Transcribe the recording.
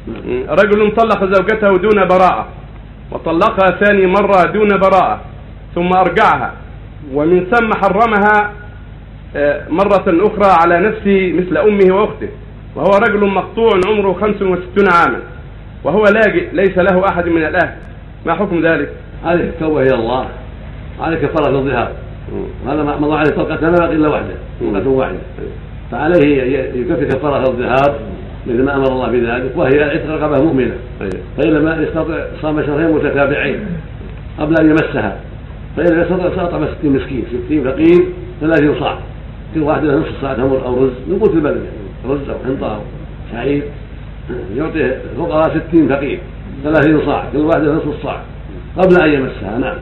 رجل طلق زوجته دون براءة وطلقها ثاني مرة دون براءة ثم أرجعها، ومن ثم حرمها مرة أخرى على نفسه مثل أمه وأخته، وهو رجل مقطوع عمره 65 عاما وهو لاجئ ليس له أحد من الأهل، ما حكم ذلك؟ عليه التوبة إلى الله، عليه كفارة الظهار، وهذا ما مضى عليه طلقة ما بقي إلا واحدة، طلقة واحدة، فعليه يكفي كفارة الظهار مثل ما أمر الله بذلك، وهي عتق رقبة مؤمنة، فإن لم يستطع صام شهرين متتابعين قبل أن يمسها، فإن لم يستطع سأطعم 60 مسكين، 60 فقير 30 صاع، كل واحدة نصف صاع تمر أو رز من قوت البلد، يعني رز أو حنطة أو شعير، يعطي الفقراء 60 فقير 30 صاع، كل واحدة نصف صاع قبل أن يمسها. نعم.